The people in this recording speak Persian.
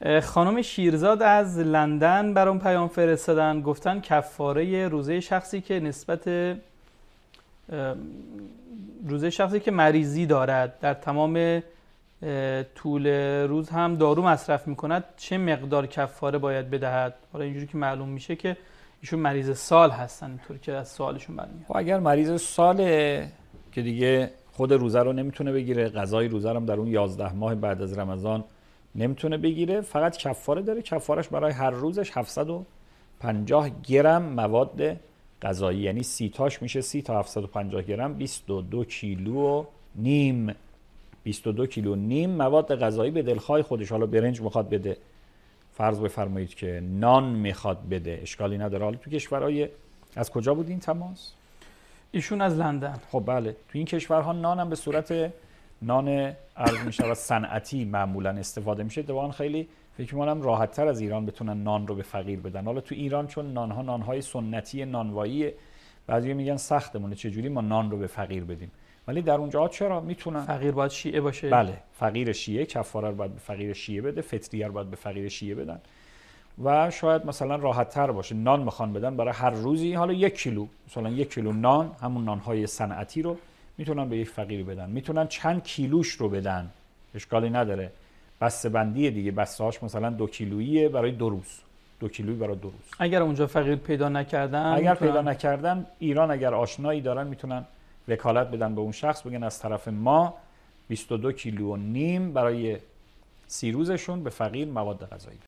خانم شیرزاد از لندن برام پیام فرستادن، گفتن کفاره روزه شخصی که مریضی دارد، در تمام طول روز هم دارو مصرف میکند، چه مقدار کفاره باید بدهد؟ حالا اینجوری که معلوم میشه که ایشون مریض سال هستن، اینطور که از سوالشون برمیاد. اگر مریض ساله که دیگه خود روزه رو نمیتونه بگیره، غذای روزه رو در اون 11 ماه بعد از رمضان نمیتونه بگیره، فقط کفاره داره. کفارش برای هر روزش 750 گرم مواد غذایی، یعنی 30 تاش میشه 30 تا 750 گرم، 22 کیلو و نیم. 22 کیلو و نیم مواد غذایی به دلخواه خودش. حالا برنج میخواد بده، فرض بفرمایید که نان میخواد بده، اشکالی نداره. حالا تو کشورهای از کجا بود این تماس؟ ایشون از لندن. خب بله، تو این کشورها نان هم به صورت نان عرض میشه و صنعتی معمولا استفاده میشه. دوان خیلی فکر می‌کنم راحت‌تر از ایران بتونن نان رو به فقیر بدن. حالا تو ایران چون نانهای سنتی نانوایی، بعضی میگن سختمونه چجوری ما نان رو به فقیر بدیم، ولی در اونجا چرا میتونن. فقیر باید شیعه باشه؟ بله، فقیر شیعه، کفاره رو باید به فقیر شیعه بده، فطریه رو باید به فقیر شیعه بدن و شاید مثلا راحت‌تر باشه. نان میخوان بدن برای هر روزی، حالا 1 کیلو، مثلا 1 کیلو نان، همون نانهای صنعتی رو میتونن به یک فقیری بدن. میتونن چند کیلوش رو بدن، اشکالی نداره. بسته بندی دیگه، بسته‌هاش مثلا 2 کیلوییه برای 2 روز، 2 کیلویی برای 2 روز. اگر اونجا فقیر پیدا نکردن، ایران اگر آشنایی دارن میتونن وکالت بدن به اون شخص، بگن از طرف ما 22 کیلو و نیم برای 30 روزشون به فقیر مواد غذایی.